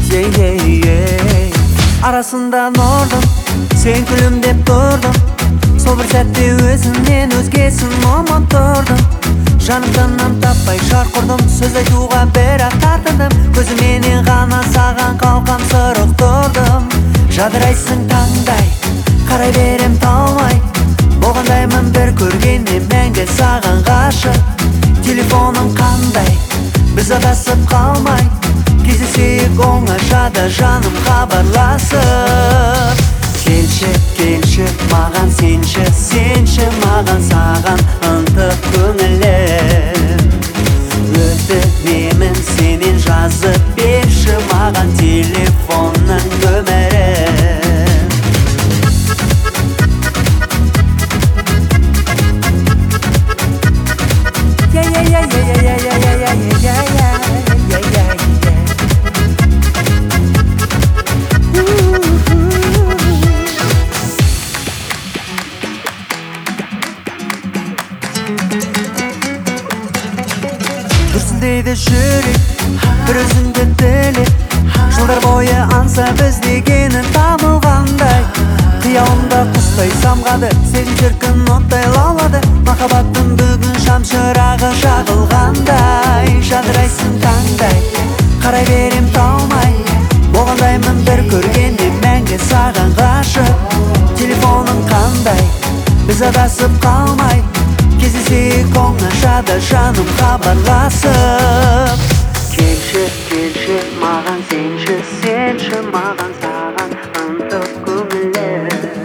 Arasında nordum, sen күлімдеп тұрдың. Сол бір сәтте өзімнен өзгесін ұмыттырдым. Жанымдан таппай шарқ ұрдым, сөз айтуға бірақ тартындым. Көзіменен ғана саған қалқам сырық тұрдым. Жадырайсың таңдай, қарай берем талмай. Болғандаймын бір көргенде мәңгі саған ғашық. Телефоның қандай, біз адасып қалмай. Кездесейік оңашада жаным хабарласып. Келші, келші маған сенші, сенші маған саған ынтық көңілім. Өтінемін сенен жазып берші маған телефонның нөмірін. Дүрсілдейді жүрек, бір өзіңді тілеп. Жылдар бойы аңса біз дегенін табылғандай. Қиялымда құстай самғады, сен шіркін оттай лаулады. Махаббаттың бүгін шам шырағы жағылғандай. Жадырайсың таңдай, қарай берем талмай. Болғандаймын бір көргенде мәңгі саған ғашық. Телефоның қандай, біз адасып қалмай. Кездесейік оңашада жаным хабарласып. Келші, келші маған сенші, сенші маған саған ынтық көңілім.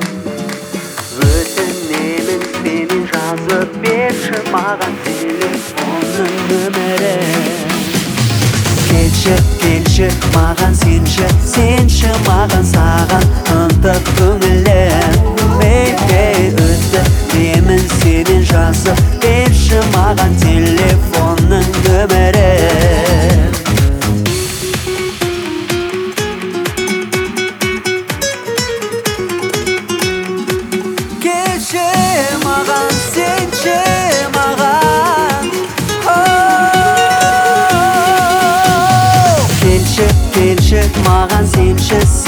Өтінемін сенен жазып берші маған телефонның нөмірін. Келші, келші маған сенші, сенші маған саған ынтық көңілім. Өтінемін сенен жазып берші маған телефонның нөмірін. Келші маған сенші маған. Келші, келші маған сенші,